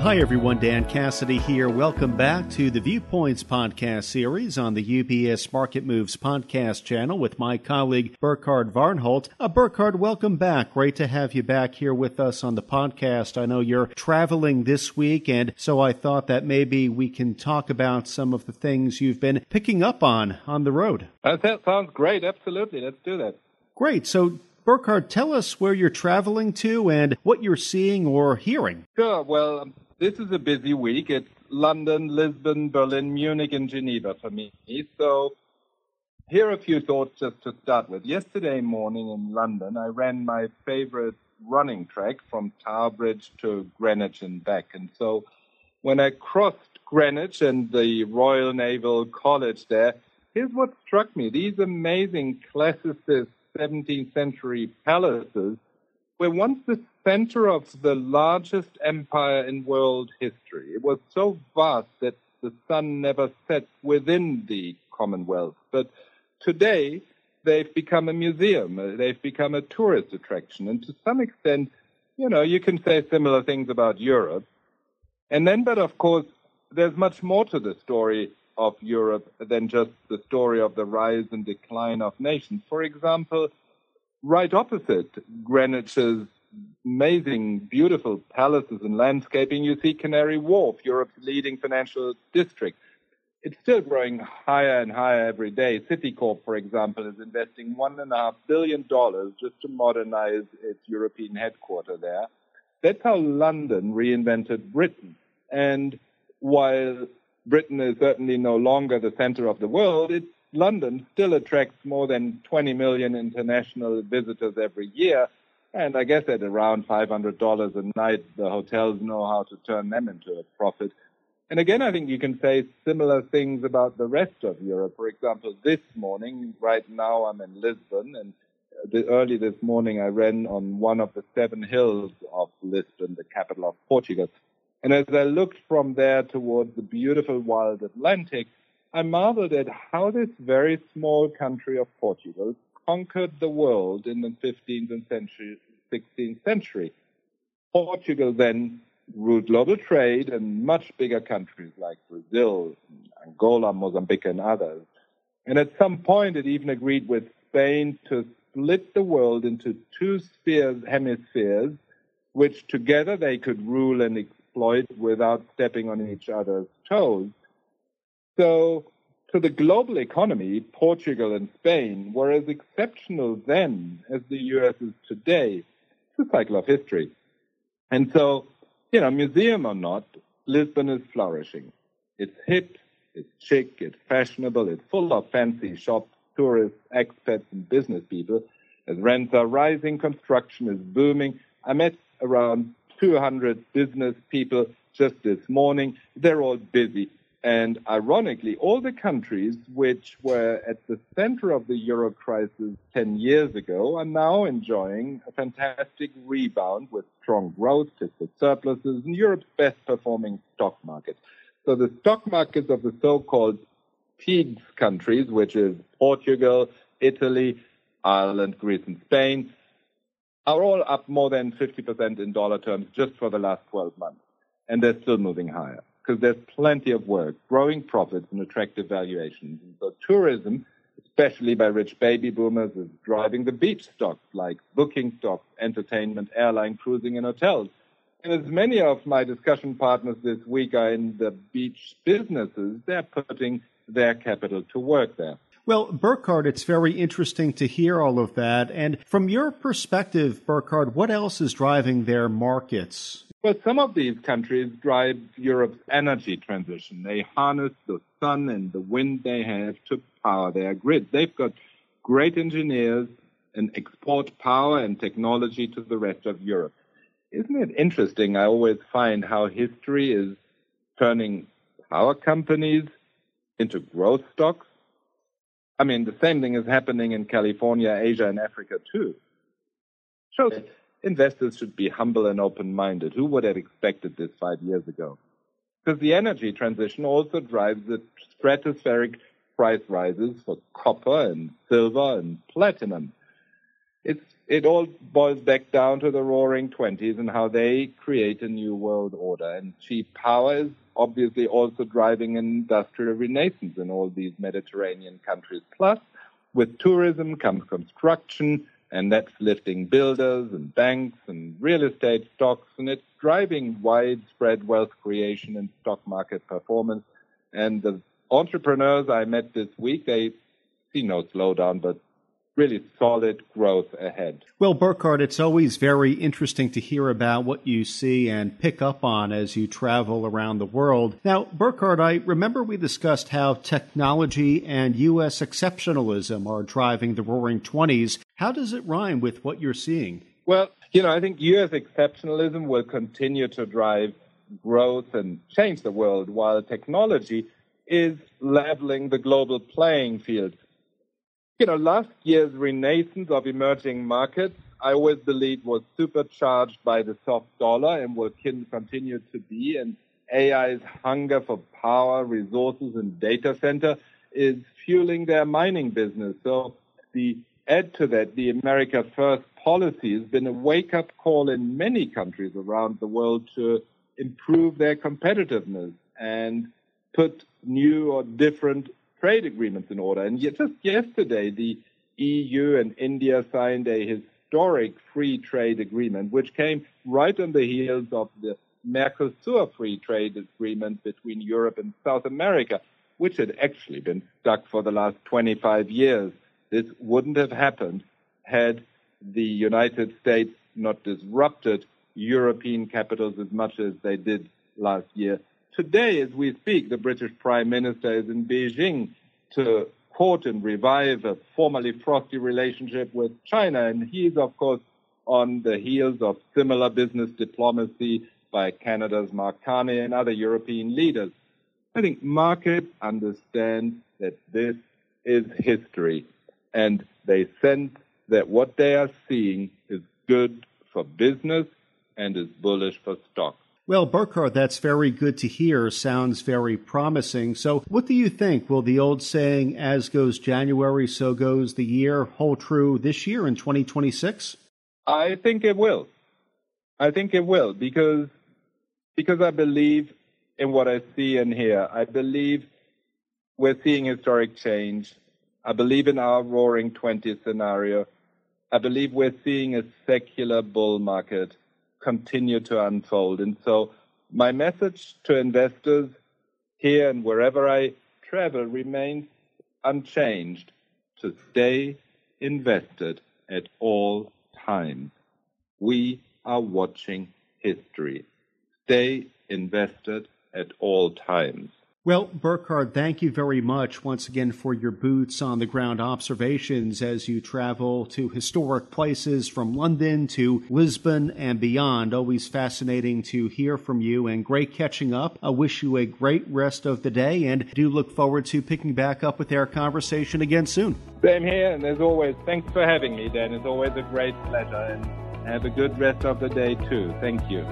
Hi everyone, Dan Cassidy here. Welcome back to the Viewpoints podcast series on the UBS Market Moves podcast channel with my colleague Burkhard Varnholt. Burkhard, welcome back. Great to have you back here with us on the podcast. I know you're traveling this week, and so I thought that maybe we can talk about some of the things you've been picking up on the road. That sounds great. Absolutely. Let's do that. Great. So Burkhard, tell us where you're traveling to and what you're seeing or hearing. Sure. Well, this is a busy week. It's London, Lisbon, Berlin, Munich, and Geneva for me. So here are a few thoughts just to start with. Yesterday morning in London, I ran my favorite running track from Tower Bridge to Greenwich and back. And so when I crossed Greenwich and the Royal Naval College there, here's what struck me. These amazing classicist 17th century palaces were once the center of the largest empire in world history. It was so vast that the sun never set within the Commonwealth. But today, they've become a museum. They've become a tourist attraction. And to some extent, you can say similar things about Europe. But of course, there's much more to the story of Europe than just the story of the rise and decline of nations. For example, right opposite Greenwich's amazing, beautiful palaces and landscaping, you see Canary Wharf, Europe's leading financial district. It's still growing higher and higher every day. Citicorp, for example, is investing $1.5 billion just to modernize its European headquarters there. That's how London reinvented Britain. And while Britain is certainly no longer the center of the world, London still attracts more than 20 million international visitors every year. And I guess at around $500 a night, the hotels know how to turn them into a profit. And again, I think you can say similar things about the rest of Europe. For example, this morning, right now I'm in Lisbon, and early this morning I ran on one of the 7 hills of Lisbon, the capital of Portugal. And as I looked from there towards the beautiful wild Atlantic, I marveled at how this very small country of Portugal conquered the world in the 15th and 16th century. Portugal then ruled global trade in much bigger countries like Brazil, Angola, Mozambique, and others. And at some point, it even agreed with Spain to split the world into 2 hemispheres, which together they could rule and exploit without stepping on each other's toes. So, to the global economy, Portugal and Spain were as exceptional then as the U.S. is today. It's a cycle of history. And so, museum or not, Lisbon is flourishing. It's hip, it's chic, it's fashionable, it's full of fancy shops, tourists, expats, and business people. As rents are rising, construction is booming. I met around 200 business people just this morning. They're all busy. And ironically, all the countries which were at the center of the euro crisis 10 years ago are now enjoying a fantastic rebound with strong growth, fiscal surpluses, and Europe's best-performing stock market. So the stock markets of the so-called PIGS countries, which is Portugal, Italy, Ireland, Greece, and Spain, are all up more than 50% in dollar terms just for the last 12 months. And they're still moving higher, because there's plenty of work, growing profits, and attractive valuations. And so tourism, especially by rich baby boomers, is driving the beach stocks like booking stocks, entertainment, airline, cruising, and hotels. And as many of my discussion partners this week are in the beach businesses, they're putting their capital to work there. Well, Burkhard, it's very interesting to hear all of that. And from your perspective, Burkhard, what else is driving their markets? Well, some of these countries drive Europe's energy transition. They harness the sun and the wind they have to power their grids. They've got great engineers and export power and technology to the rest of Europe. Isn't it interesting? I always find how history is turning power companies into growth stocks. I mean, the same thing is happening in California, Asia, and Africa, too. Shows investors should be humble and open-minded. Who would have expected this 5 years ago? Because the energy transition also drives the stratospheric price rises for copper and silver and platinum. it all boils back down to the Roaring Twenties and how they create a new world order. And cheap power is obviously also driving an industrial renaissance in all these Mediterranean countries. Plus, with tourism comes construction, and that's lifting builders and banks and real estate stocks, and it's driving widespread wealth creation and stock market performance. And the entrepreneurs I met this week, they see no slowdown, but really solid growth ahead. Well, Burkhard, it's always very interesting to hear about what you see and pick up on as you travel around the world. Now, Burkhard, I remember we discussed how technology and U.S. exceptionalism are driving the Roaring Twenties. How does it rhyme with what you're seeing? Well, I think U.S. exceptionalism will continue to drive growth and change the world, while technology is leveling the global playing field. Last year's renaissance of emerging markets, I always believed, was supercharged by the soft dollar and will continue to be. And AI's hunger for power, resources, and data center is fueling their mining business. So add to that, the America First policy has been a wake-up call in many countries around the world to improve their competitiveness and put new or different trade agreements in order. And just yesterday, the EU and India signed a historic free trade agreement, which came right on the heels of the Mercosur free trade agreement between Europe and South America, which had actually been stuck for the last 25 years. This wouldn't have happened had the United States not disrupted European capitals as much as they did last year. Today, as we speak, the British Prime Minister is in Beijing to court and revive a formerly frosty relationship with China. And he's, of course, on the heels of similar business diplomacy by Canada's Mark Carney and other European leaders. I think markets understand that this is history, and they sense that what they are seeing is good for business and is bullish for stocks. Well, Burkhard, that's very good to hear. Sounds very promising. So what do you think? Will the old saying, as goes January, so goes the year, hold true this year in 2026? I think it will. Because I believe in what I see and hear. I believe we're seeing historic change. I believe in our Roaring Twenties scenario. I believe we're seeing a secular bull market continue to unfold. And so my message to investors here and wherever I travel remains unchanged: to stay invested at all times. We are watching history. Stay invested at all times. Well, Burkhard, thank you very much once again for your boots-on-the-ground observations as you travel to historic places from London to Lisbon and beyond. Always fascinating to hear from you and great catching up. I wish you a great rest of the day and do look forward to picking back up with our conversation again soon. Same here, and as always, thanks for having me, Dan. It's always a great pleasure, and have a good rest of the day, too. Thank you.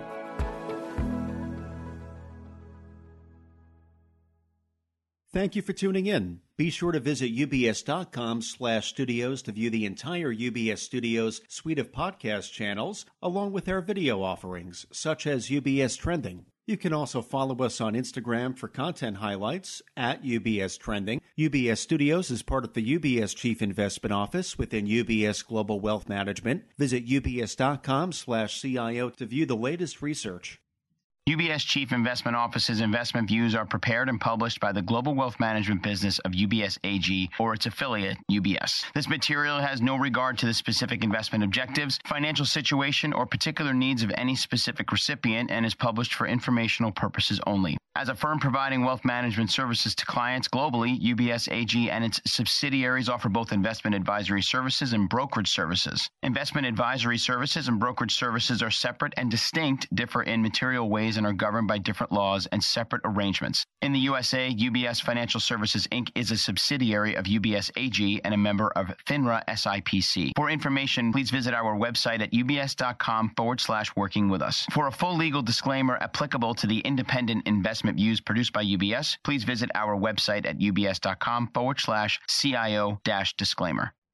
Thank you for tuning in. Be sure to visit ubs.com/studios to view the entire UBS Studios suite of podcast channels, along with our video offerings, such as UBS Trending. You can also follow us on Instagram for content highlights at UBS Trending. UBS Studios is part of the UBS Chief Investment Office within UBS Global Wealth Management. Visit ubs.com/CIO to view the latest research. UBS Chief Investment Office's investment views are prepared and published by the Global Wealth Management business of UBS AG or its affiliate, UBS. This material has no regard to the specific investment objectives, financial situation, or particular needs of any specific recipient and is published for informational purposes only. As a firm providing wealth management services to clients globally, UBS AG and its subsidiaries offer both investment advisory services and brokerage services. Investment advisory services and brokerage services are separate and distinct, differ in material ways, and are governed by different laws and separate arrangements. In the USA, UBS Financial Services, Inc. is a subsidiary of UBS AG and a member of FINRA SIPC. For information, please visit our website at ubs.com/working with us. For a full legal disclaimer applicable to the independent investment views produced by UBS, please visit our website at ubs.com/CIO-disclaimer.